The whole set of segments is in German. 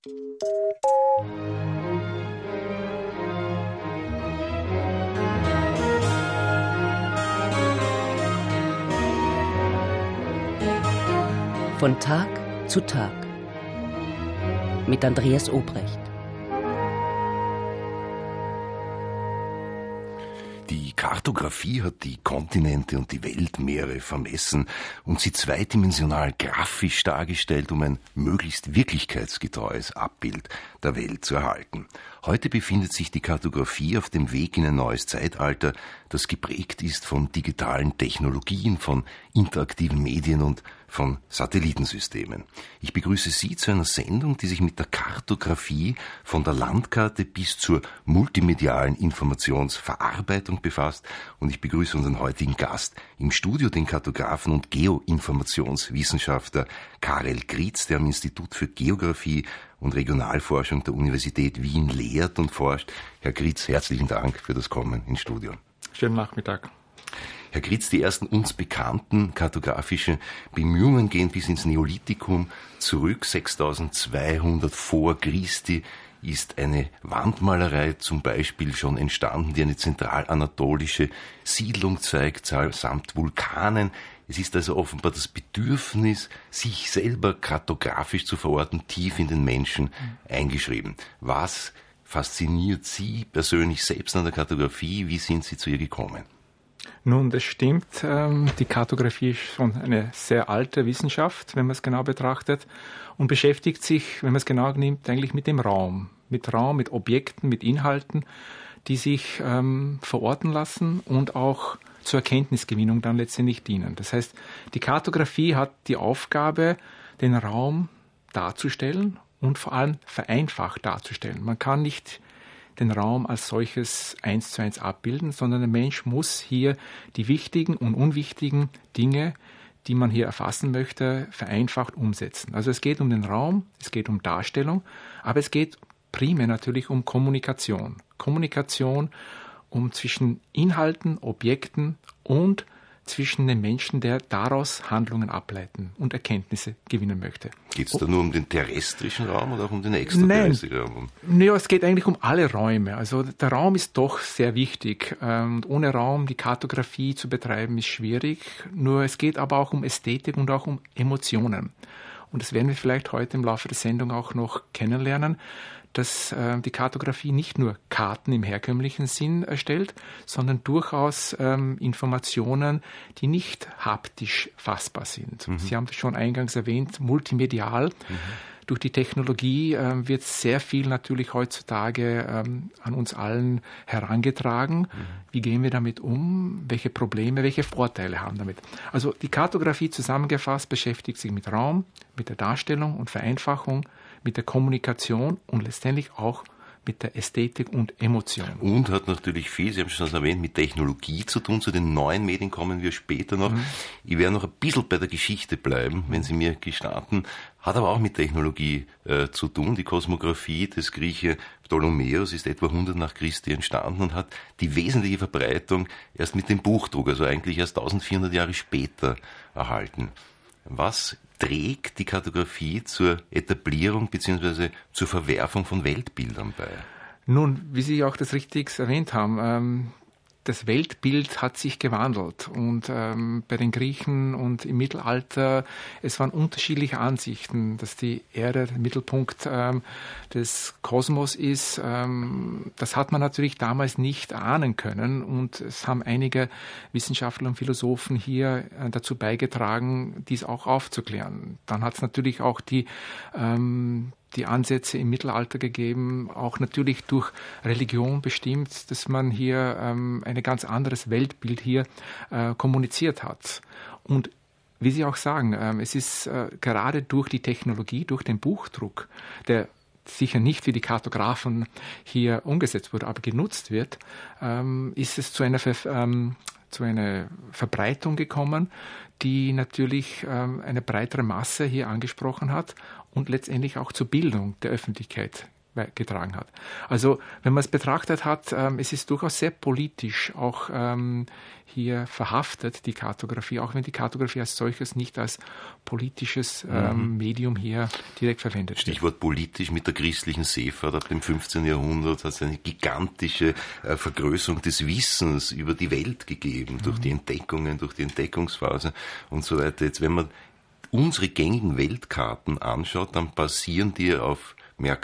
Von Tag zu Tag mit Andreas Obrecht. Die Kartografie hat die Kontinente und die Weltmeere vermessen und sie zweidimensional grafisch dargestellt, um ein möglichst wirklichkeitsgetreues Abbild der Welt zu erhalten. Heute befindet sich die Kartografie auf dem Weg in ein neues Zeitalter, das geprägt ist von digitalen Technologien, von interaktiven Medien und von Satellitensystemen. Ich begrüße Sie zu einer Sendung, die sich mit der Kartografie von der Landkarte bis zur multimedialen Informationsverarbeitung befasst, und ich begrüße unseren heutigen Gast im Studio, den Kartografen und Geoinformationswissenschaftler Karel Gritz, der am Institut für Geographie und Regionalforschung der Universität Wien lehrt und forscht. Herr Gritz, herzlichen Dank für das Kommen ins Studio. Schönen Nachmittag. Herr Gritz, die ersten uns bekannten kartografischen Bemühungen gehen bis ins Neolithikum zurück. 6200 vor Christi ist eine Wandmalerei zum Beispiel schon entstanden, die eine zentralanatolische Siedlung zeigt, samt Vulkanen. Es ist also offenbar das Bedürfnis, sich selber kartografisch zu verorten, tief in den Menschen eingeschrieben. Was fasziniert Sie persönlich selbst an der Kartografie? Wie sind Sie zu ihr gekommen? Nun, das stimmt. Die Kartografie ist schon eine sehr alte Wissenschaft, wenn man es genau betrachtet, und beschäftigt sich, wenn man es genau nimmt, eigentlich mit dem Raum. Mit Raum, mit Objekten, mit Inhalten, die sich verorten lassen und auch zur Erkenntnisgewinnung dann letztendlich dienen. Das heißt, die Kartografie hat die Aufgabe, den Raum darzustellen und vor allem vereinfacht darzustellen. Man kann nicht den Raum als solches 1:1 abbilden, sondern der Mensch muss hier die wichtigen und unwichtigen Dinge, die man hier erfassen möchte, vereinfacht umsetzen. Also es geht um den Raum, es geht um Darstellung, aber es geht primär natürlich um Kommunikation. Kommunikation um zwischen Inhalten, Objekten und zwischen dem Menschen, der daraus Handlungen ableiten und Erkenntnisse gewinnen möchte. Geht es da nur um den terrestrischen Raum oder auch um den extraterrestrischen Raum? Ja, es geht eigentlich um alle Räume. Also der Raum ist doch sehr wichtig. Und ohne Raum die Kartografie zu betreiben, ist schwierig. Nur es geht aber auch um Ästhetik und auch um Emotionen. Und das werden wir vielleicht heute im Laufe der Sendung auch noch kennenlernen, dass die Kartografie nicht nur Karten im herkömmlichen Sinn erstellt, sondern durchaus Informationen, die nicht haptisch fassbar sind. Sie haben es schon eingangs erwähnt, multimedial. Durch die Technologie wird sehr viel natürlich heutzutage an uns allen herangetragen. Wie gehen wir damit um? Welche Probleme, welche Vorteile haben damit? Also die Kartografie zusammengefasst beschäftigt sich mit Raum, mit der Darstellung und Vereinfachung, mit der Kommunikation und letztendlich auch mit der Ästhetik und Emotion. Und hat natürlich viel, Sie haben schon erwähnt, mit Technologie zu tun. Zu den neuen Medien kommen wir später noch. Ich werde noch ein bisschen bei der Geschichte bleiben, wenn Sie mir gestatten. Hat aber auch mit Technologie zu tun. Die Kosmographie des Grieche Ptolemäus ist etwa 100 nach Christi entstanden und hat die wesentliche Verbreitung erst mit dem Buchdruck, also eigentlich erst 1400 Jahre später erhalten. Was trägt die Kartografie zur Etablierung bzw. zur Verwerfung von Weltbildern bei? Nun, wie Sie auch das richtig erwähnt haben, das Weltbild hat sich gewandelt und bei den Griechen und im Mittelalter, es waren unterschiedliche Ansichten, dass die Erde der Mittelpunkt des Kosmos ist. Das hat man natürlich damals nicht ahnen können und es haben einige Wissenschaftler und Philosophen hier dazu beigetragen, dies auch aufzuklären. Dann hat es natürlich auch die Ansätze im Mittelalter gegeben, auch natürlich durch Religion bestimmt, dass man hier ein ganz anderes Weltbild hier kommuniziert hat. Und wie Sie auch sagen, es ist gerade durch die Technologie, durch den Buchdruck, der sicher nicht wie die Kartografen hier umgesetzt wurde, aber genutzt wird, ist es zu einer Verbreitung gekommen, die natürlich eine breitere Masse hier angesprochen hat und letztendlich auch zur Bildung der Öffentlichkeit getragen hat. Also wenn man es betrachtet hat, es ist durchaus sehr politisch auch hier verhaftet, die Kartografie, auch wenn die Kartografie als solches nicht als politisches Medium hier direkt verwendet wird. Stichwort politisch: mit der christlichen Seefahrt ab dem 15. Jahrhundert hat es eine gigantische Vergrößerung des Wissens über die Welt gegeben, durch die Entdeckungen, durch die Entdeckungsphase und so weiter. Jetzt, wenn man unsere gängigen Weltkarten anschaut, dann basieren die auf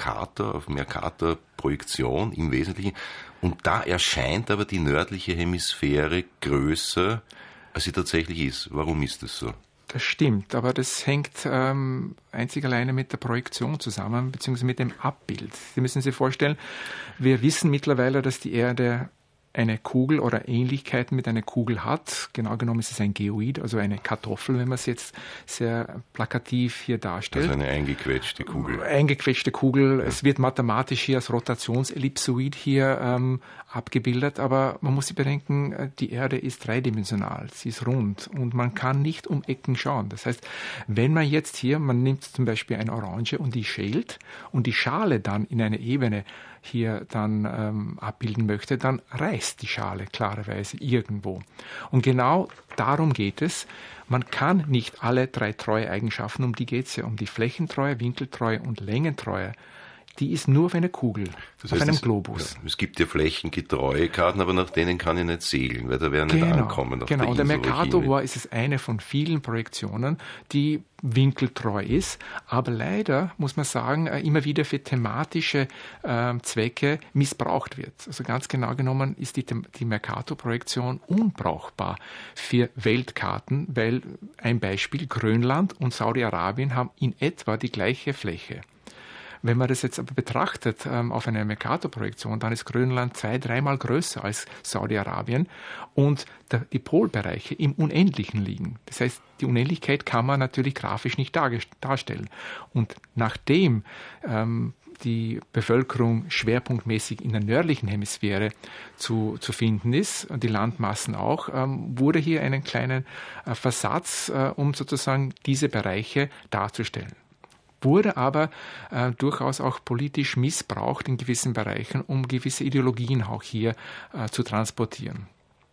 Mercator-Projektion im Wesentlichen. Und da erscheint aber die nördliche Hemisphäre größer, als sie tatsächlich ist. Warum ist das so? Das stimmt, aber das hängt einzig alleine mit der Projektion zusammen, beziehungsweise mit dem Abbild. Sie müssen sich vorstellen, wir wissen mittlerweile, dass die Erde eine Kugel oder Ähnlichkeiten mit einer Kugel hat. Genau genommen ist es ein Geoid, also eine Kartoffel, wenn man es jetzt sehr plakativ hier darstellt. Also eine eingequetschte Kugel. Eingequetschte Kugel. Ja. Es wird mathematisch hier als Rotationsellipsoid hier abgebildet, aber man muss sich bedenken, die Erde ist dreidimensional, sie ist rund und man kann nicht um Ecken schauen. Das heißt, wenn man jetzt hier, man nimmt zum Beispiel eine Orange und die schält und die Schale dann in eine Ebene hier dann abbilden möchte, dann reißt die Schale klarerweise irgendwo. Und genau darum geht es. Man kann nicht alle drei Treueeigenschaften, um die geht es ja, um die Flächentreue, Winkeltreue und Längentreue. Die ist nur auf einer Kugel, das heißt, auf einem Globus. Ja, es gibt ja flächengetreue Karten, aber nach denen kann ich nicht segeln, weil da werden nicht ankommen. Genau, und der Mercator ist es eine von vielen Projektionen, die winkeltreu ist, aber leider, muss man sagen, immer wieder für thematische Zwecke missbraucht wird. Also ganz genau genommen ist die Mercator-Projektion unbrauchbar für Weltkarten, weil ein Beispiel, Grönland und Saudi-Arabien haben in etwa die gleiche Fläche. Wenn man das jetzt aber betrachtet auf einer Mercator-Projektion, dann ist Grönland 2-3 Mal größer als Saudi-Arabien und die Polbereiche im Unendlichen liegen. Das heißt, die Unendlichkeit kann man natürlich grafisch nicht darstellen. Und nachdem die Bevölkerung schwerpunktmäßig in der nördlichen Hemisphäre zu finden ist, die Landmassen auch, wurde hier einen kleinen Versatz, um sozusagen diese Bereiche darzustellen. Wurde aber durchaus auch politisch missbraucht in gewissen Bereichen, um gewisse Ideologien auch hier zu transportieren.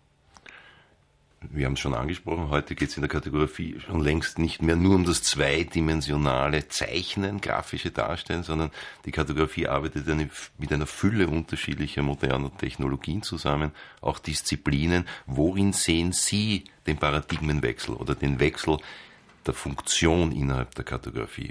Wir haben es schon angesprochen, heute geht es in der Kartografie schon längst nicht mehr nur um das zweidimensionale Zeichnen, grafische Darstellen, sondern die Kartografie arbeitet mit einer Fülle unterschiedlicher moderner Technologien zusammen, auch Disziplinen. Worin sehen Sie den Paradigmenwechsel oder den Wechsel der Funktion innerhalb der Kartografie?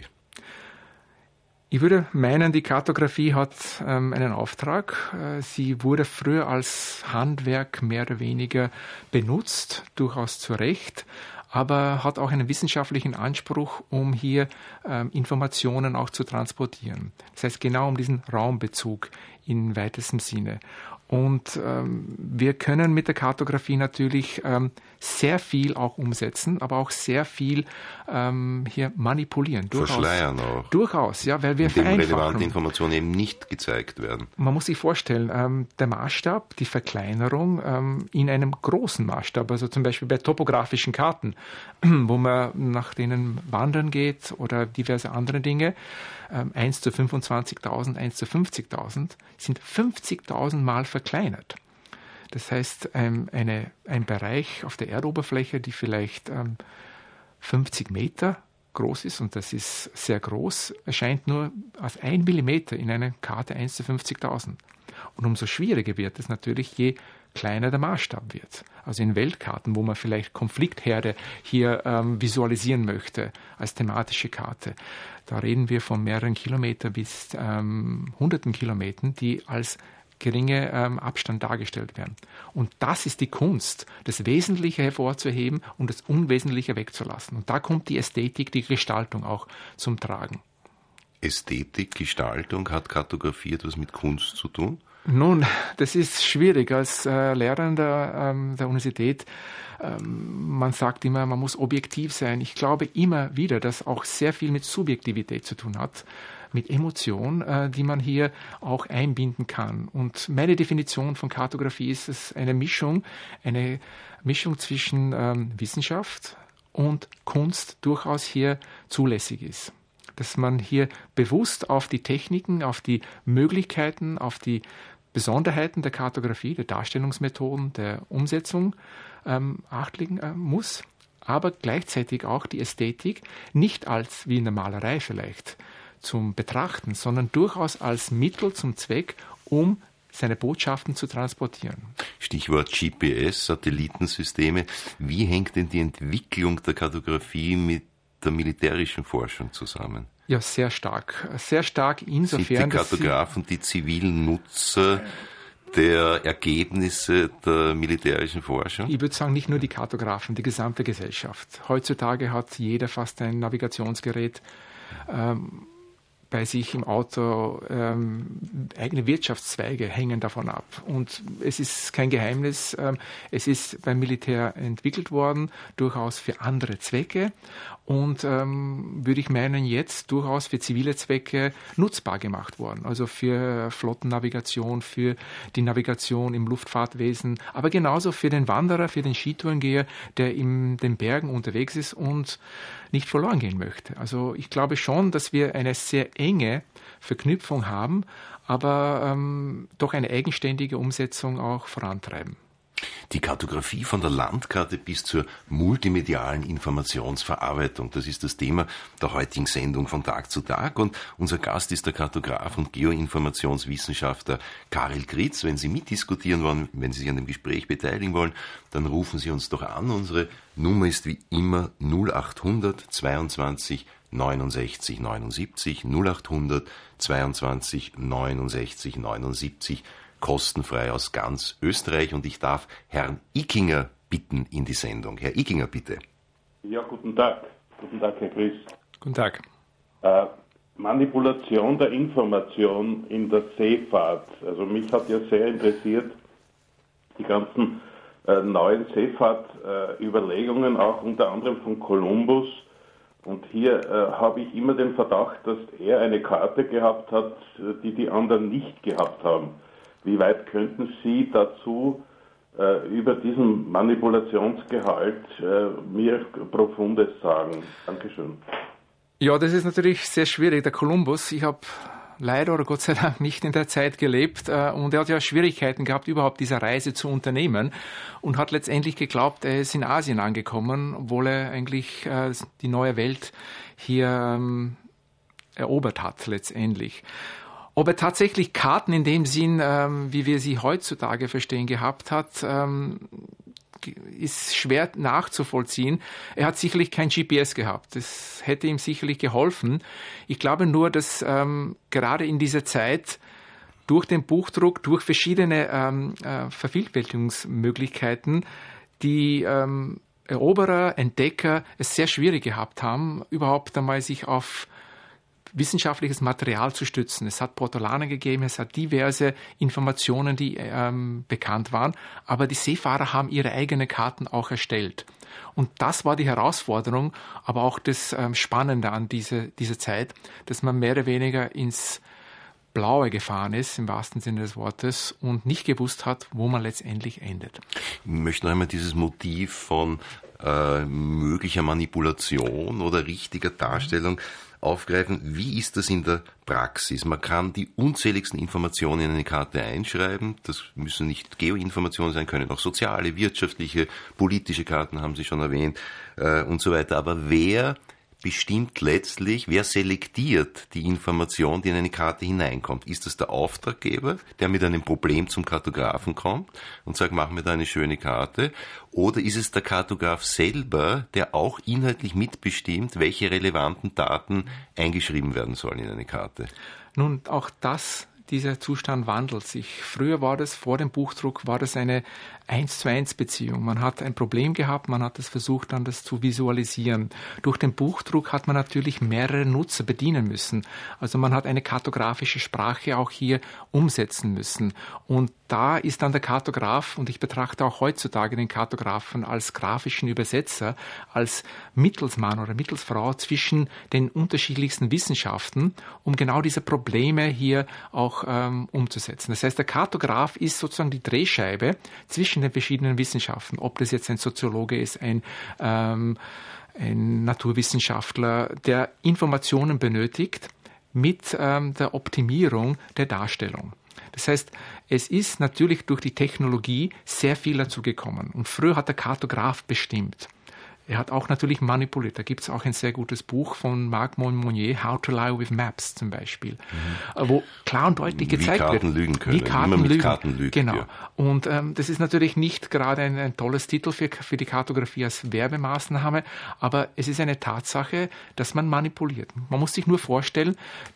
Ich würde meinen, die Kartografie hat einen Auftrag. Sie wurde früher als Handwerk mehr oder weniger benutzt, durchaus zu Recht, aber hat auch einen wissenschaftlichen Anspruch, um hier Informationen auch zu transportieren. Das heißt, genau um diesen Raumbezug in weitestem Sinne. Und wir können mit der Kartografie natürlich sehr viel auch umsetzen, aber auch sehr viel hier manipulieren. Verschleiern auch. Durchaus, ja, weil wir vereinfachen. Indem relevante Informationen eben nicht gezeigt werden. Man muss sich vorstellen, der Maßstab, die Verkleinerung in einem großen Maßstab, also zum Beispiel bei topografischen Karten, wo man nach denen wandern geht oder diverse andere Dinge, 1 zu 25.000, 1 zu 50.000, sind 50.000 Mal verkleinert. Das heißt, ein Bereich auf der Erdoberfläche, die vielleicht 50 Meter groß ist, und das ist sehr groß, erscheint nur als 1 Millimeter in einer Karte 1 zu 50.000. Und umso schwieriger wird es natürlich, je kleiner der Maßstab wird. Also in Weltkarten, wo man vielleicht Konfliktherde hier visualisieren möchte als thematische Karte. Da reden wir von mehreren Kilometern bis hunderten Kilometern, die als geringe Abstand dargestellt werden. Und das ist die Kunst, das Wesentliche hervorzuheben und das Unwesentliche wegzulassen. Und da kommt die Ästhetik, die Gestaltung auch zum Tragen. Ästhetik, Gestaltung, hat Kartografie etwas mit Kunst zu tun? Nun, das ist schwierig. Als Lehrender der Universität, man sagt immer, man muss objektiv sein. Ich glaube immer wieder, dass auch sehr viel mit Subjektivität zu tun hat, mit Emotion, die man hier auch einbinden kann. Und meine Definition von Kartografie ist es eine Mischung zwischen Wissenschaft und Kunst durchaus hier zulässig ist. dass man hier bewusst auf die Techniken, auf die Möglichkeiten, auf die Besonderheiten der Kartografie, der Darstellungsmethoden, der Umsetzung Acht legen muss, aber gleichzeitig auch die Ästhetik nicht als wie in der Malerei vielleicht zum Betrachten, sondern durchaus als Mittel zum Zweck, um seine Botschaften zu transportieren. Stichwort GPS, Satellitensysteme. Wie hängt denn die Entwicklung der Kartografie mit der militärischen Forschung zusammen? Ja, sehr stark. Sehr stark insofern, sind die Kartografen die zivilen Nutzer der Ergebnisse der militärischen Forschung? Ich würde sagen, nicht nur die Kartografen, die gesamte Gesellschaft. Heutzutage hat jeder fast ein Navigationsgerät bei sich im Auto. Eigene Wirtschaftszweige hängen davon ab. Und es ist kein Geheimnis, es ist beim Militär entwickelt worden, durchaus für andere Zwecke und würde ich meinen, jetzt durchaus für zivile Zwecke nutzbar gemacht worden. Also für Flottennavigation, für die Navigation im Luftfahrtwesen, aber genauso für den Wanderer, für den Skitourengeher, der in den Bergen unterwegs ist und nicht verloren gehen möchte. Also ich glaube schon, dass wir eine sehr enge Verknüpfung haben, aber doch eine eigenständige Umsetzung auch vorantreiben. Die Kartografie von der Landkarte bis zur multimedialen Informationsverarbeitung, das ist das Thema der heutigen Sendung von Tag zu Tag. Und unser Gast ist der Kartograf und Geoinformationswissenschaftler Karel Gritz. Wenn Sie mitdiskutieren wollen, wenn Sie sich an dem Gespräch beteiligen wollen, dann rufen Sie uns doch an. Unsere Nummer ist wie immer 0800 22 69 79, 0800 22 69 79, kostenfrei aus ganz Österreich. Und ich darf Herrn Ickinger bitten in die Sendung. Herr Ickinger, bitte. Ja, guten Tag. Guten Tag, Herr Gritz. Guten Tag. Manipulation der Information in der Seefahrt. Also mich hat ja sehr interessiert, die ganzen neuen Seefahrtüberlegungen, auch unter anderem von Kolumbus. Und hier habe ich immer den Verdacht, dass er eine Karte gehabt hat, die die anderen nicht gehabt haben. Wie weit könnten Sie dazu über diesen Manipulationsgehalt mir Profundes sagen? Dankeschön. Ja, das ist natürlich sehr schwierig. Der Kolumbus, ich habe leider oder Gott sei Dank nicht in der Zeit gelebt und er hat ja Schwierigkeiten gehabt, überhaupt diese Reise zu unternehmen und hat letztendlich geglaubt, er ist in Asien angekommen, obwohl er eigentlich die neue Welt hier erobert hat letztendlich. Ob er tatsächlich Karten in dem Sinn, wie wir sie heutzutage verstehen, gehabt hat, ist schwer nachzuvollziehen. Er hat sicherlich kein GPS gehabt. Das hätte ihm sicherlich geholfen. Ich glaube nur, dass gerade in dieser Zeit durch den Buchdruck, durch verschiedene Vervielfältigungsmöglichkeiten, die Eroberer, Entdecker es sehr schwierig gehabt haben, überhaupt einmal sich auf wissenschaftliches Material zu stützen. Es hat Portolane gegeben, es hat diverse Informationen, die bekannt waren, aber die Seefahrer haben ihre eigenen Karten auch erstellt. Und das war die Herausforderung, aber auch das Spannende an dieser Zeit, dass man mehr oder weniger ins Blaue gefahren ist, im wahrsten Sinne des Wortes, und nicht gewusst hat, wo man letztendlich endet. Ich möchte noch einmal dieses Motiv von möglicher Manipulation oder richtiger Darstellung aufgreifen. Wie ist das in der Praxis? Man kann die unzähligsten Informationen in eine Karte einschreiben. Das müssen nicht Geoinformationen sein, können auch soziale, wirtschaftliche, politische Karten, haben Sie schon erwähnt, und so weiter. Aber wer bestimmt letztlich, wer selektiert die Information, die in eine Karte hineinkommt? Ist das der Auftraggeber, der mit einem Problem zum Kartografen kommt und sagt, mach mir da eine schöne Karte? Oder ist es der Kartograf selber, der auch inhaltlich mitbestimmt, welche relevanten Daten eingeschrieben werden sollen in eine Karte? Nun, auch dieser Zustand wandelt sich. Früher war das, vor dem Buchdruck, war das eine 1:1 Beziehung. Man hat ein Problem gehabt, man hat es versucht, dann das zu visualisieren. Durch den Buchdruck hat man natürlich mehrere Nutzer bedienen müssen. Also man hat eine kartografische Sprache auch hier umsetzen müssen. Und da ist dann der Kartograf, und ich betrachte auch heutzutage den Kartografen als grafischen Übersetzer, als Mittelsmann oder Mittelsfrau zwischen den unterschiedlichsten Wissenschaften, um genau diese Probleme hier auch umzusetzen. Das heißt, der Kartograf ist sozusagen die Drehscheibe zwischen den verschiedenen Wissenschaften. Ob das jetzt ein Soziologe ist, ein Naturwissenschaftler, der Informationen benötigt mit der Optimierung der Darstellung. Das heißt, es ist natürlich durch die Technologie sehr viel dazu gekommen. Und früher hat der Kartograf bestimmt. Er hat auch natürlich manipuliert. Da gibt es auch ein sehr gutes Buch von Marc Monnier, How to Lie with Maps zum Beispiel, wo klar und deutlich gezeigt wird, wie Karten lügen. Genau. Ja. Und das ist natürlich nicht gerade ein tolles Titel für die Kartografie als Werbemaßnahme, aber es ist eine Tatsache, dass man manipuliert. Man muss sich nur vorstellen,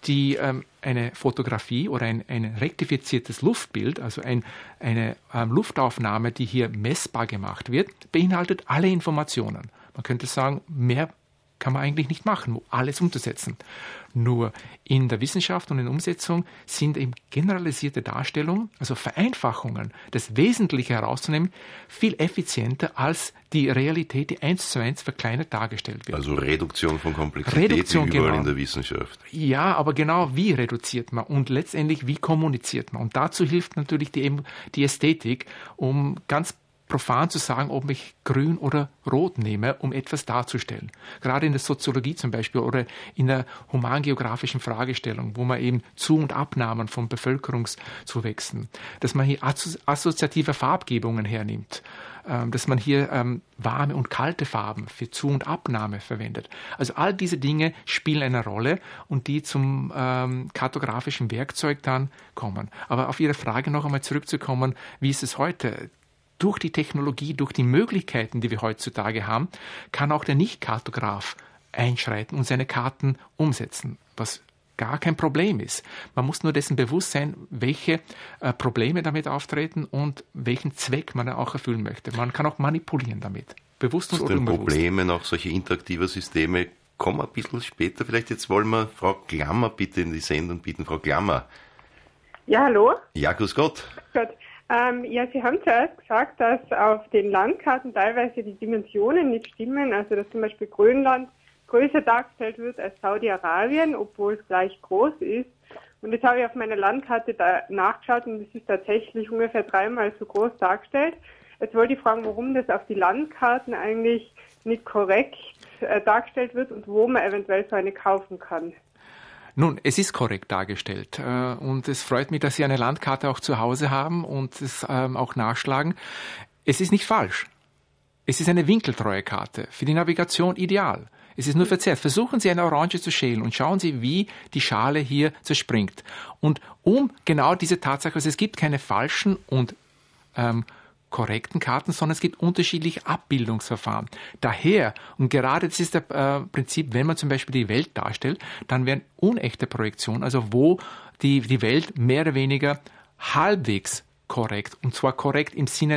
eine Fotografie oder ein rektifiziertes Luftbild, also eine Luftaufnahme, die hier messbar gemacht wird, beinhaltet alle Informationen. Man könnte sagen, mehr kann man eigentlich nicht machen, um alles umzusetzen. Nur in der Wissenschaft und in der Umsetzung sind eben generalisierte Darstellungen, also Vereinfachungen, das Wesentliche herauszunehmen, viel effizienter als die Realität, die 1:1 verkleinert dargestellt wird. Also Reduktion von Komplexität wie überall in der Wissenschaft. Ja, aber genau wie reduziert man und letztendlich wie kommuniziert man. Und dazu hilft natürlich die Ästhetik, um ganz profan zu sagen, ob ich grün oder rot nehme, um etwas darzustellen. Gerade in der Soziologie zum Beispiel oder in der humangeografischen Fragestellung, wo man eben Zu- und Abnahmen von Bevölkerungszuwächsen, dass man hier assoziative Farbgebungen hernimmt, dass man hier warme und kalte Farben für Zu- und Abnahme verwendet. Also all diese Dinge spielen eine Rolle und die zum kartografischen Werkzeug dann kommen. Aber auf Ihre Frage noch einmal zurückzukommen, wie ist es heute? Durch die Technologie, durch die Möglichkeiten, die wir heutzutage haben, kann auch der Nicht-Kartograf einschreiten und seine Karten umsetzen, was gar kein Problem ist. Man muss nur dessen bewusst sein, welche Probleme damit auftreten und welchen Zweck man auch erfüllen möchte. Man kann auch manipulieren damit, bewusst und unbewusst. Zu den Problemen auch solche interaktiver Systeme kommen ein bisschen später. Vielleicht jetzt wollen wir Frau Glammer bitte in die Sendung bitten. Frau Glammer. Ja, hallo. Ja, grüß Gott. Grüß Gott. Ja, Sie haben zuerst gesagt, dass auf den Landkarten teilweise die Dimensionen nicht stimmen, also dass zum Beispiel Grönland größer dargestellt wird als Saudi-Arabien, obwohl es gleich groß ist. Und jetzt habe ich auf meiner Landkarte nachgeschaut und es ist tatsächlich ungefähr 3-mal so groß dargestellt. Jetzt wollte ich fragen, warum das auf die Landkarten eigentlich nicht korrekt dargestellt wird und wo man eventuell so eine kaufen kann. Nun, es ist korrekt dargestellt und es freut mich, dass Sie eine Landkarte auch zu Hause haben und es auch nachschlagen. Es ist nicht falsch. Es ist eine winkeltreue Karte, für die Navigation ideal. Es ist nur verzerrt. Versuchen Sie eine Orange zu schälen und schauen Sie, wie die Schale hier zerspringt. Und um genau diese Tatsache, also es gibt keine falschen und korrekten Karten, sondern es gibt unterschiedliche Abbildungsverfahren. Daher, und gerade das ist das Prinzip, wenn man zum Beispiel die Welt darstellt, dann werden unechte Projektionen, also wo die Welt mehr oder weniger halbwegs korrekt, und zwar korrekt im Sinne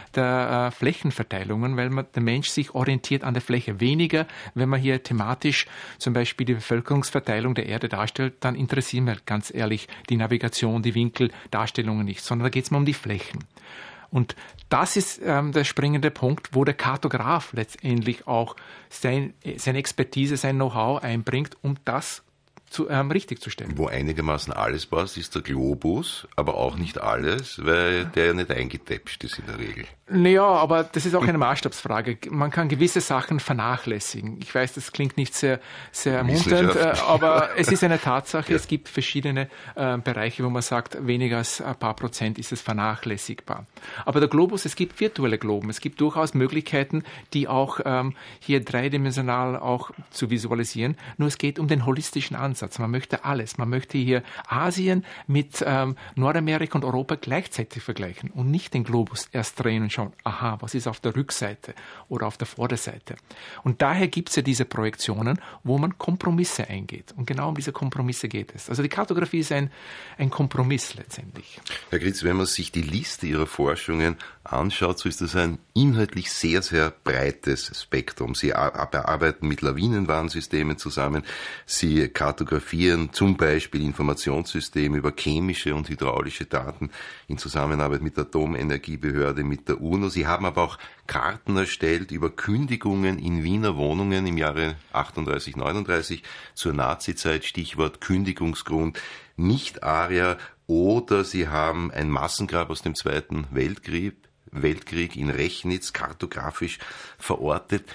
der Flächenverteilungen, weil der Mensch sich orientiert an der Fläche. Weniger, wenn man hier thematisch zum Beispiel die Bevölkerungsverteilung der Erde darstellt, dann interessieren wir ganz ehrlich die Navigation, die Winkeldarstellungen nicht, sondern da geht es mal um die Flächen. Und das ist der springende Punkt, wo der Kartograf letztendlich auch seine Expertise, sein Know-how einbringt, um das richtig zu stellen. Wo einigermaßen alles passt, ist der Globus, aber auch nicht alles, weil der ja nicht eingetäpscht ist in der Regel. Naja, aber das ist auch eine Maßstabsfrage. Man kann gewisse Sachen vernachlässigen. Ich weiß, das klingt nicht sehr, sehr ermunternd, aber es ist eine Tatsache. Ja. Es gibt verschiedene Bereiche, wo man sagt, weniger als ein paar Prozent ist es vernachlässigbar. Aber der Globus, es gibt virtuelle Globen. Es gibt durchaus Möglichkeiten, die auch hier dreidimensional auch zu visualisieren. Nur es geht um den holistischen Ansatz. Man möchte alles. Man möchte hier Asien mit Nordamerika und Europa gleichzeitig vergleichen und nicht den Globus erst drehen und schauen, aha, was ist auf der Rückseite oder auf der Vorderseite. Und daher gibt es ja diese Projektionen, wo man Kompromisse eingeht. Und genau um diese Kompromisse geht es. Also die Kartografie ist ein Kompromiss letztendlich. Herr Gritz, wenn man sich die Liste Ihrer Forschungen anschaut, so ist das ein inhaltlich sehr, sehr breites Spektrum. Sie arbeiten mit Lawinenwarnsystemen zusammen. Sie kartografieren zum Beispiel Informationssysteme über chemische und hydraulische Daten in Zusammenarbeit mit der Atomenergiebehörde, mit der UNO. Sie haben aber auch Karten erstellt über Kündigungen in Wiener Wohnungen im Jahre 38, 39 zur Nazizeit, Stichwort Kündigungsgrund, Nicht-Arier, oder Sie haben ein Massengrab aus dem Zweiten Weltkrieg in Rechnitz kartografisch verortet.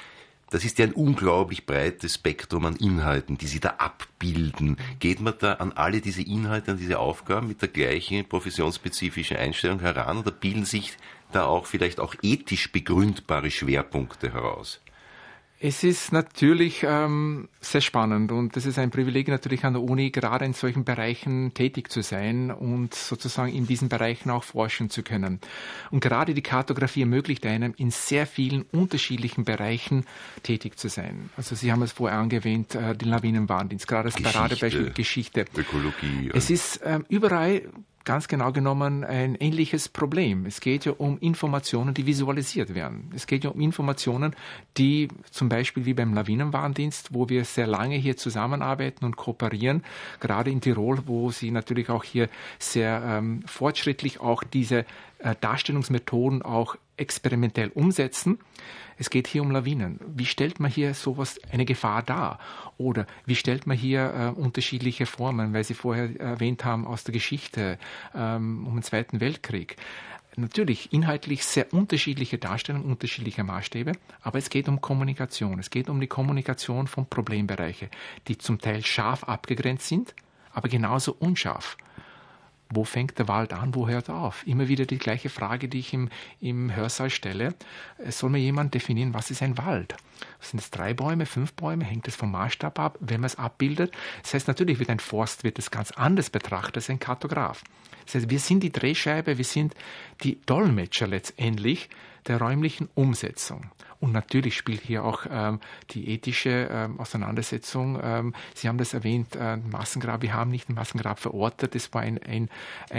Das ist ja ein unglaublich breites Spektrum an Inhalten, die Sie da abbilden. Geht man da an alle diese Inhalte, an diese Aufgaben mit der gleichen professionsspezifischen Einstellung heran oder bilden sich da auch vielleicht auch ethisch begründbare Schwerpunkte heraus? Es ist natürlich sehr spannend und es ist ein Privileg natürlich an der Uni, gerade in solchen Bereichen tätig zu sein und sozusagen in diesen Bereichen auch forschen zu können. Und gerade die Kartografie ermöglicht einem, in sehr vielen unterschiedlichen Bereichen tätig zu sein. Also Sie haben es vorher angewähnt, den Lawinenwarndienst, gerade das Paradebeispiel Geschichte. Ökologie. Es ist überall ganz genau genommen ein ähnliches Problem. Es geht ja um Informationen, die visualisiert werden. Es geht ja um Informationen, die zum Beispiel wie beim Lawinenwarndienst, wo wir sehr lange hier zusammenarbeiten und kooperieren, gerade in Tirol, wo Sie natürlich auch hier sehr fortschrittlich auch diese Darstellungsmethoden auch experimentell umsetzen. Es geht hier um Lawinen. Wie stellt man hier sowas, eine Gefahr dar? Oder wie stellt man hier unterschiedliche Formen, weil Sie vorher erwähnt haben, aus der Geschichte um den Zweiten Weltkrieg. Natürlich inhaltlich sehr unterschiedliche Darstellungen, unterschiedliche Maßstäbe, aber es geht um Kommunikation. Es geht um die Kommunikation von Problembereichen, die zum Teil scharf abgegrenzt sind, aber genauso unscharf. Wo fängt der Wald an, wo hört er auf? Immer wieder die gleiche Frage, die ich im Hörsaal stelle. Soll mir jemand definieren, was ist ein Wald? Sind es 3 Bäume, 5 Bäume? Hängt es vom Maßstab ab, wenn man es abbildet? Das heißt, natürlich wird ein Forst das ganz anders betrachtet als ein Kartograf. Das heißt, wir sind die Drehscheibe, wir sind die Dolmetscher letztendlich der räumlichen Umsetzung. Und natürlich spielt hier auch die ethische Auseinandersetzung. Sie haben das erwähnt, Massengrab. Wir haben nicht ein Massengrab verortet. Das war ein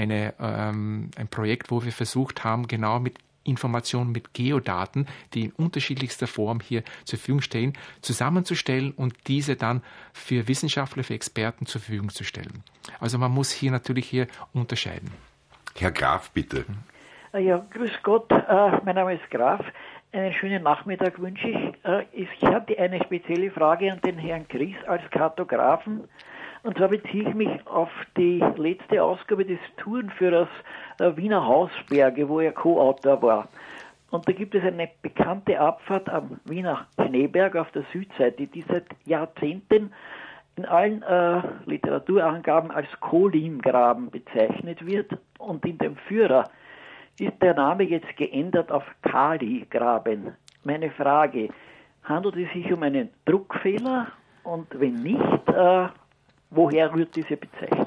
Projekt, wo wir versucht haben, genau mit Informationen, mit Geodaten, die in unterschiedlichster Form hier zur Verfügung stehen, zusammenzustellen und diese dann für Wissenschaftler, für Experten zur Verfügung zu stellen. Also man muss hier natürlich unterscheiden. Herr Graf, bitte. Ja, grüß Gott, mein Name ist Graf. Einen schönen Nachmittag wünsche ich. Ich hatte eine spezielle Frage an den Herrn Gries als Kartografen. Und zwar beziehe ich mich auf die letzte Ausgabe des Tourenführers Wiener Hausberge, wo er Co-Autor war. Und da gibt es eine bekannte Abfahrt am Wiener Schneeberg auf der Südseite, die seit Jahrzehnten in allen Literaturangaben als Kolimgraben bezeichnet wird. Und in dem Führer ist der Name jetzt geändert auf Kaligraben. Meine Frage, handelt es sich um einen Druckfehler? Und wenn nicht, woher rührt diese Bezeichnung?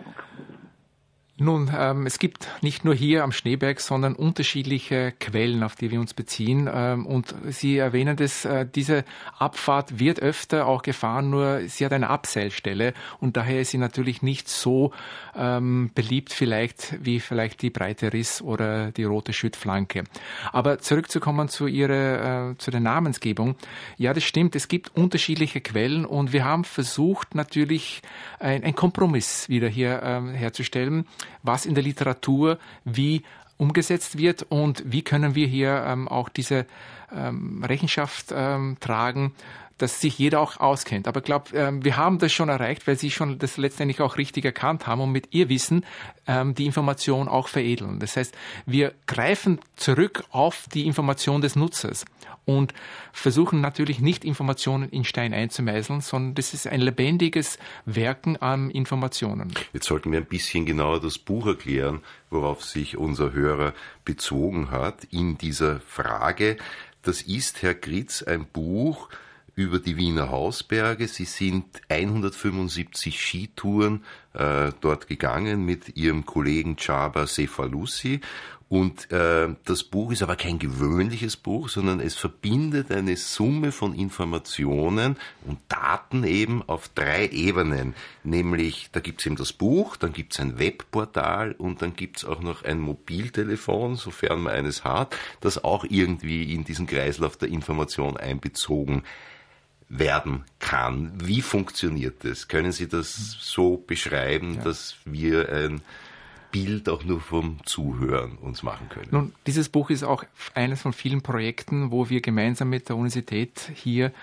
Nun, es gibt nicht nur hier am Schneeberg, sondern unterschiedliche Quellen, auf die wir uns beziehen. Und Sie erwähnen das, diese Abfahrt wird öfter auch gefahren, nur sie hat eine Abseilstelle und daher ist sie natürlich nicht so beliebt wie vielleicht die Breite Riss oder die Rote Schüttflanke. Aber zurückzukommen zu der Namensgebung. Ja, das stimmt, es gibt unterschiedliche Quellen und wir haben versucht natürlich einen Kompromiss wieder hier herzustellen, was in der Literatur wie umgesetzt wird und wie können wir hier auch diese Rechenschaft tragen, dass sich jeder auch auskennt. Aber ich glaube, wir haben das schon erreicht, weil Sie schon das letztendlich auch richtig erkannt haben und mit Ihr Wissen die Information auch veredeln. Das heißt, wir greifen zurück auf die Information des Nutzers und versuchen natürlich nicht Informationen in Stein einzumeißeln, sondern das ist ein lebendiges Werken an Informationen. Jetzt sollten wir ein bisschen genauer das Buch erklären, worauf sich unser Hörer bezogen hat in dieser Frage. Das ist, Herr Gritz, ein Buch über die Wiener Hausberge. Sie sind 175 Skitouren dort gegangen mit Ihrem Kollegen Csaba Cefalussy. Und das Buch ist aber kein gewöhnliches Buch, sondern es verbindet eine Summe von Informationen und Daten eben auf 3 Ebenen. Nämlich, da gibt's eben das Buch, dann gibt's ein Webportal und dann gibt's auch noch ein Mobiltelefon, sofern man eines hat, das auch irgendwie in diesen Kreislauf der Information einbezogen werden kann. Wie funktioniert das? Können Sie das so beschreiben, dass wir ein Bild auch nur vom Zuhören uns machen können? Nun, dieses Buch ist auch eines von vielen Projekten, wo wir gemeinsam mit der Universität hier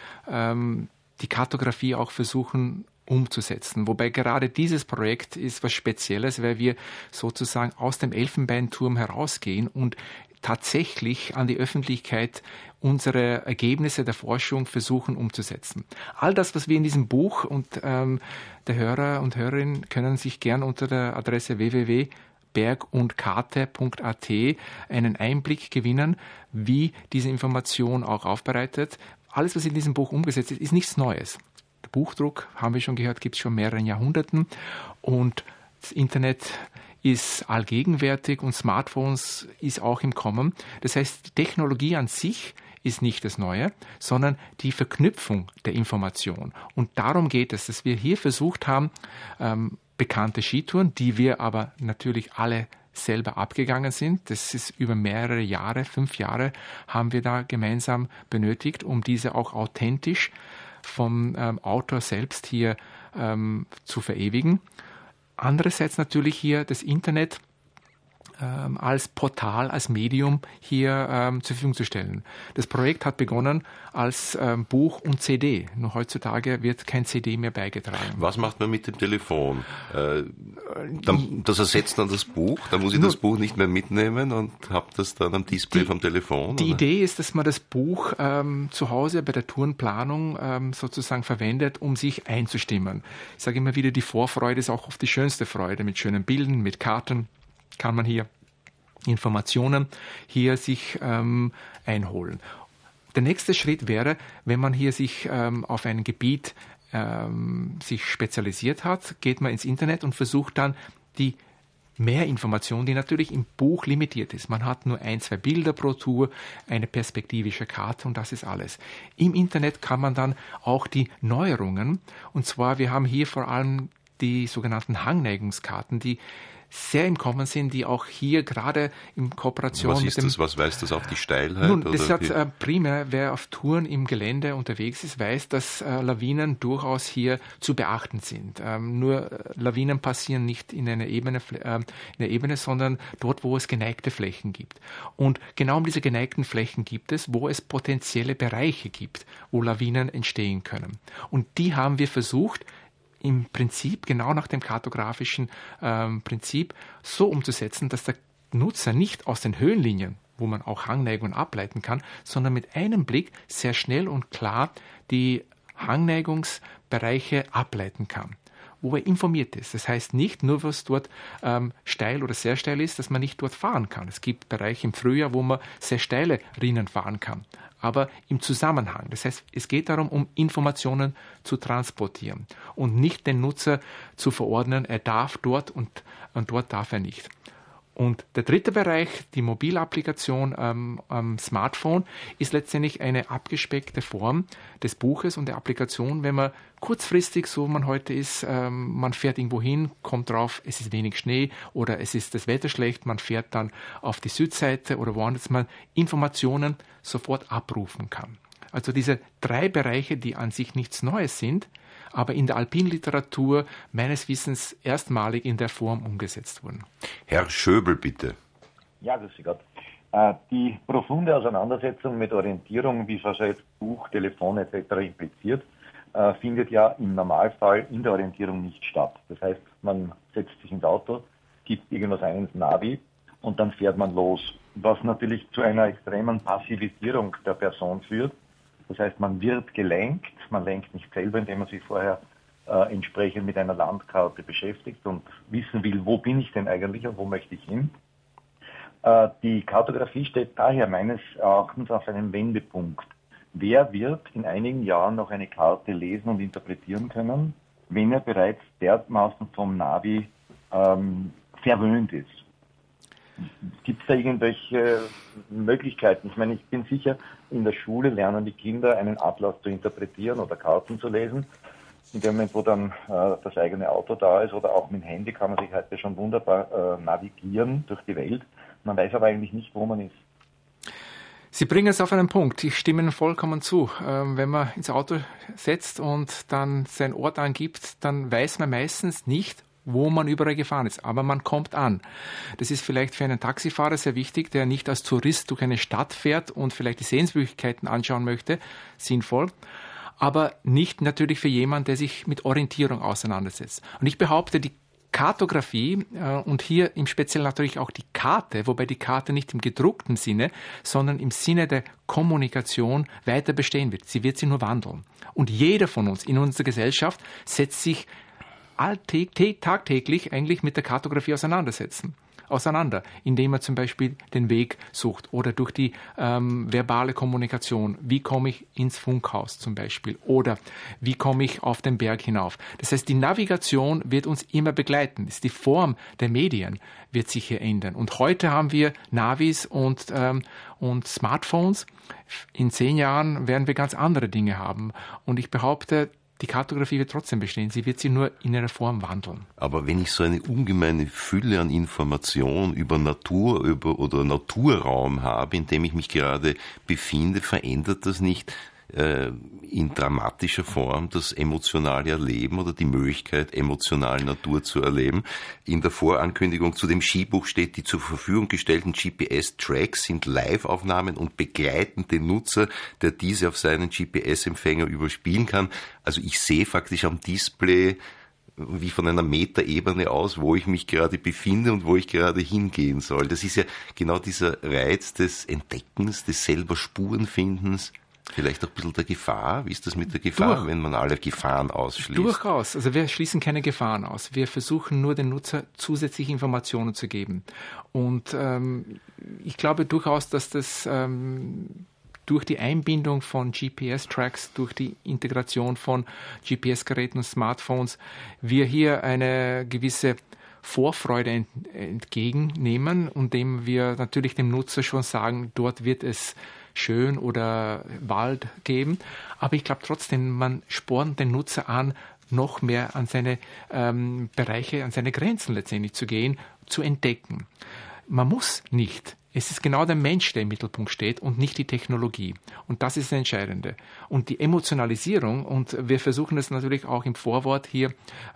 die Kartografie auch versuchen umzusetzen. Wobei gerade dieses Projekt ist was Spezielles, weil wir sozusagen aus dem Elfenbeinturm herausgehen und tatsächlich an die Öffentlichkeit unsere Ergebnisse der Forschung versuchen umzusetzen. All das, was wir in diesem Buch und der Hörer und Hörerinnen können sich gern unter der Adresse www.bergundkarte.at einen Einblick gewinnen, wie diese Information auch aufbereitet. Alles, was in diesem Buch umgesetzt ist nichts Neues. Der Buchdruck, haben wir schon gehört, gibt es schon mehreren Jahrhunderten und das Internet ist allgegenwärtig und Smartphones ist auch im Kommen. Das heißt, die Technologie an sich ist nicht das Neue, sondern die Verknüpfung der Information. Und darum geht es, dass wir hier versucht haben, bekannte Skitouren, die wir aber natürlich alle selber abgegangen sind. Das ist über mehrere Jahre, 5 Jahre haben wir da gemeinsam benötigt, um diese auch authentisch vom Autor selbst hier zu verewigen. Andererseits natürlich hier das Internet als Portal, als Medium hier zur Verfügung zu stellen. Das Projekt hat begonnen als Buch und CD. Nur heutzutage wird kein CD mehr beigetragen. Was macht man mit dem Telefon? Das ersetzt dann das Buch? Da muss ich das Buch nicht mehr mitnehmen und habe das dann am Display vom Telefon? Die Idee ist, dass man das Buch zu Hause bei der Tourenplanung sozusagen verwendet, um sich einzustimmen. Ich sage immer wieder, die Vorfreude ist auch oft die schönste Freude. Mit schönen Bildern, mit Karten kann man hier Informationen hier sich einholen. Der nächste Schritt wäre, wenn man hier sich auf ein Gebiet sich spezialisiert hat, geht man ins Internet und versucht dann die Mehrinformation, die natürlich im Buch limitiert ist. Man hat nur 1, 2 Bilder pro Tour, eine perspektivische Karte und das ist alles. Im Internet kann man dann auch die Neuerungen, und zwar wir haben hier vor allem die sogenannten Hangneigungskarten, die sehr im Kommen sind, die auch hier gerade in Kooperation mit dem... Was weist das auf die Steilheit? Nun, das hat primär, wer auf Touren im Gelände unterwegs ist, weiß, dass Lawinen durchaus hier zu beachten sind. Nur Lawinen passieren nicht in einer Ebene, sondern dort, wo es geneigte Flächen gibt. Und genau um diese geneigten Flächen gibt es, wo es potenzielle Bereiche gibt, wo Lawinen entstehen können. Und die haben wir versucht, im Prinzip, genau nach dem kartografischen Prinzip, so umzusetzen, dass der Nutzer nicht aus den Höhenlinien, wo man auch Hangneigungen ableiten kann, sondern mit einem Blick sehr schnell und klar die Hangneigungsbereiche ableiten kann, wo er informiert ist. Das heißt nicht nur, was dort steil oder sehr steil ist, dass man nicht dort fahren kann. Es gibt Bereiche im Frühjahr, wo man sehr steile Rinnen fahren kann, aber im Zusammenhang. Das heißt, es geht darum, um Informationen zu transportieren und nicht den Nutzer zu verordnen, er darf dort und dort darf er nicht. Und der dritte Bereich, die Mobilapplikation am Smartphone, ist letztendlich eine abgespeckte Form des Buches und der Applikation, wenn man kurzfristig, so man heute ist, man fährt irgendwo hin, kommt drauf, es ist wenig Schnee oder es ist das Wetter schlecht, man fährt dann auf die Südseite oder woanders, man Informationen sofort abrufen kann. Also diese 3 Bereiche, die an sich nichts Neues sind, aber in der Alpinliteratur meines Wissens erstmalig in der Form umgesetzt wurden. Herr Schöbel, bitte. Ja, grüß Gott. Die profunde Auseinandersetzung mit Orientierung, wie es jetzt Buch, Telefon etc. impliziert, findet ja im Normalfall in der Orientierung nicht statt. Das heißt, man setzt sich ins Auto, gibt irgendwas ein ins Navi und dann fährt man los. Was natürlich zu einer extremen Passivisierung der Person führt. Das heißt, man wird gelenkt, man lenkt nicht selber, indem man sich vorher entsprechend mit einer Landkarte beschäftigt und wissen will, wo bin ich denn eigentlich und wo möchte ich hin. Die Kartografie steht daher meines Erachtens auf einem Wendepunkt. Wer wird in einigen Jahren noch eine Karte lesen und interpretieren können, wenn er bereits dermaßen vom Navi verwöhnt ist? Gibt es da irgendwelche Möglichkeiten? Ich meine, ich bin sicher, in der Schule lernen die Kinder, einen Atlas zu interpretieren oder Karten zu lesen. In dem Moment, wo dann das eigene Auto da ist oder auch mit dem Handy kann man sich heute schon wunderbar navigieren durch die Welt. Man weiß aber eigentlich nicht, wo man ist. Sie bringen es auf einen Punkt. Ich stimme Ihnen vollkommen zu. Wenn man ins Auto setzt und dann seinen Ort angibt, dann weiß man meistens nicht, wo man überall gefahren ist. Aber man kommt an. Das ist vielleicht für einen Taxifahrer sehr wichtig, der nicht als Tourist durch eine Stadt fährt und vielleicht die Sehenswürdigkeiten anschauen möchte. Sinnvoll. Aber nicht natürlich für jemanden, der sich mit Orientierung auseinandersetzt. Und ich behaupte, die Kartografie und hier im Speziellen natürlich auch die Karte, wobei die Karte nicht im gedruckten Sinne, sondern im Sinne der Kommunikation weiter bestehen wird. Sie wird sich nur wandeln. Und jeder von uns in unserer Gesellschaft setzt sich tagtäglich eigentlich mit der Kartografie auseinander, indem er zum Beispiel den Weg sucht oder durch die verbale Kommunikation. Wie komme ich ins Funkhaus zum Beispiel oder wie komme ich auf den Berg hinauf? Das heißt, die Navigation wird uns immer begleiten. Die Form der Medien wird sich hier ändern. Und heute haben wir Navis und Smartphones. In 10 Jahren werden wir ganz andere Dinge haben. Und ich behaupte, die Kartografie wird trotzdem bestehen, sie wird sich nur in ihrer Form wandeln. Aber wenn ich so eine ungemeine Fülle an Information über Natur oder Naturraum habe, in dem ich mich gerade befinde, verändert das nicht in dramatischer Form das emotionale Erleben oder die Möglichkeit, emotionale Natur zu erleben. In der Vorankündigung zu dem Skibuch steht, die zur Verfügung gestellten GPS-Tracks sind Live-Aufnahmen und begleiten den Nutzer, der diese auf seinen GPS-Empfänger überspielen kann. Also ich sehe faktisch am Display wie von einer Metaebene aus, wo ich mich gerade befinde und wo ich gerade hingehen soll. Das ist ja genau dieser Reiz des Entdeckens, des selber Spurenfindens. Vielleicht auch ein bisschen der Gefahr. Wie ist das mit der Gefahr, wenn man alle Gefahren ausschließt? Durchaus. Also wir schließen keine Gefahren aus. Wir versuchen nur, den Nutzer zusätzliche Informationen zu geben. Und ich glaube durchaus, dass das durch die Einbindung von GPS-Tracks, durch die Integration von GPS-Geräten und Smartphones, wir hier eine gewisse Vorfreude entgegennehmen, indem wir natürlich dem Nutzer schon sagen, dort wird es schön oder Wald geben. Aber ich glaube trotzdem, man spornt den Nutzer an, noch mehr an seine Bereiche, an seine Grenzen letztendlich zu gehen, zu entdecken. Man muss nicht. Es ist genau der Mensch, der im Mittelpunkt steht und nicht die Technologie. Und das ist das Entscheidende. Und die Emotionalisierung, und wir versuchen das natürlich auch im Vorwort hier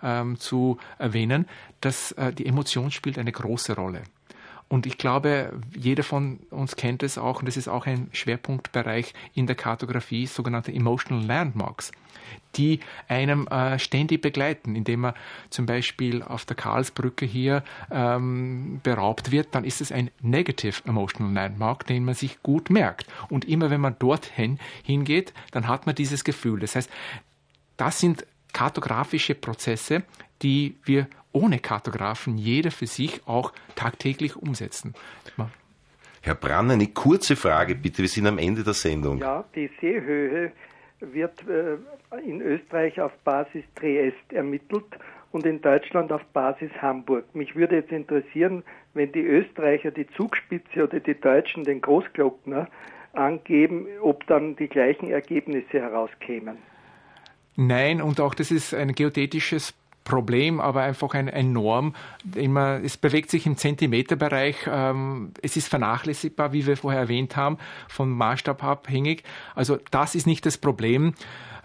zu erwähnen, dass die Emotion spielt eine große Rolle. Und ich glaube, jeder von uns kennt es auch, und das ist auch ein Schwerpunktbereich in der Kartografie, sogenannte Emotional Landmarks, die einem ständig begleiten, indem man zum Beispiel auf der Karlsbrücke hier beraubt wird, dann ist es ein Negative Emotional Landmark, den man sich gut merkt. Und immer wenn man dorthin hingeht, dann hat man dieses Gefühl. Das heißt, das sind kartografische Prozesse, die wir ohne Kartografen jeder für sich auch tagtäglich umsetzen. Herr Brann, eine kurze Frage bitte, wir sind am Ende der Sendung. Ja, die Seehöhe wird in Österreich auf Basis Triest ermittelt und in Deutschland auf Basis Hamburg. Mich würde jetzt interessieren, wenn die Österreicher die Zugspitze oder die Deutschen den Großglockner angeben, ob dann die gleichen Ergebnisse herauskämen. Nein, und auch das ist ein geodätisches Problem, aber einfach ein Norm. Es bewegt sich im Zentimeterbereich. Es ist vernachlässigbar, wie wir vorher erwähnt haben, vom Maßstab abhängig. Also das ist nicht das Problem.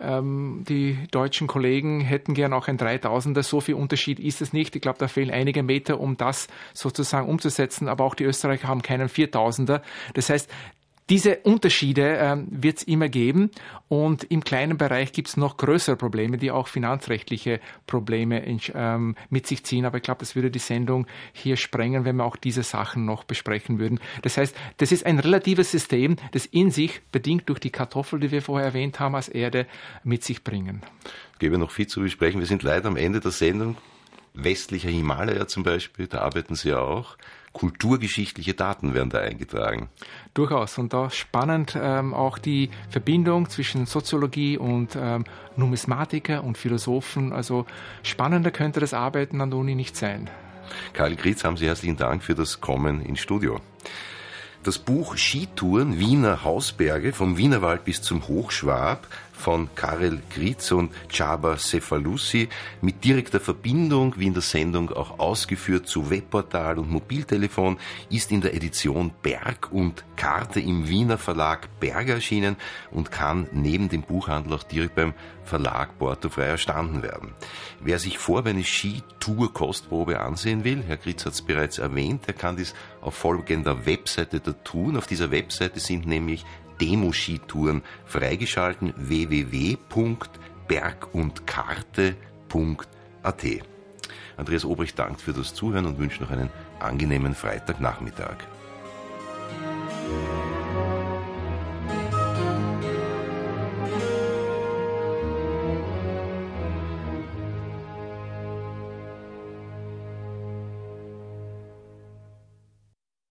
Die deutschen Kollegen hätten gern auch ein 3000er. So viel Unterschied ist es nicht. Ich glaube, da fehlen einige Meter, um das sozusagen umzusetzen. Aber auch die Österreicher haben keinen 4000er. Das heißt, diese Unterschiede wird es immer geben, und im kleinen Bereich gibt es noch größere Probleme, die auch finanzrechtliche Probleme mit sich ziehen. Aber ich glaube, das würde die Sendung hier sprengen, wenn wir auch diese Sachen noch besprechen würden. Das heißt, das ist ein relatives System, das in sich, bedingt durch die Kartoffel, die wir vorher erwähnt haben, als Erde mit sich bringen. Es gäbe noch viel zu besprechen. Wir sind leider am Ende der Sendung. Westlicher Himalaya zum Beispiel, da arbeiten Sie ja auch. Kulturgeschichtliche Daten werden da eingetragen. Durchaus. Und da spannend auch die Verbindung zwischen Soziologie und Numismatiker und Philosophen. Also spannender könnte das Arbeiten an der Uni nicht sein. Karl Gritz, haben Sie herzlichen Dank für das Kommen ins Studio. Das Buch Skitouren Wiener Hausberge vom Wienerwald bis zum Hochschwab von Karel Gritz und Csaba Cefalussy mit direkter Verbindung, wie in der Sendung auch ausgeführt, zu Webportal und Mobiltelefon, ist in der Edition Berg und Karte im Wiener Verlag Berger erschienen und kann neben dem Buchhandel auch direkt beim Verlag portofrei erstanden werden. Wer sich vorher eine Skitour-Kostprobe ansehen will, Herr Gritz hat es bereits erwähnt, der kann dies auf folgender Webseite tun. Auf dieser Webseite sind nämlich Demo-Skitouren freigeschalten: www.bergundkarte.at. Andreas Obrecht dankt für das Zuhören und wünscht noch einen angenehmen Freitagnachmittag.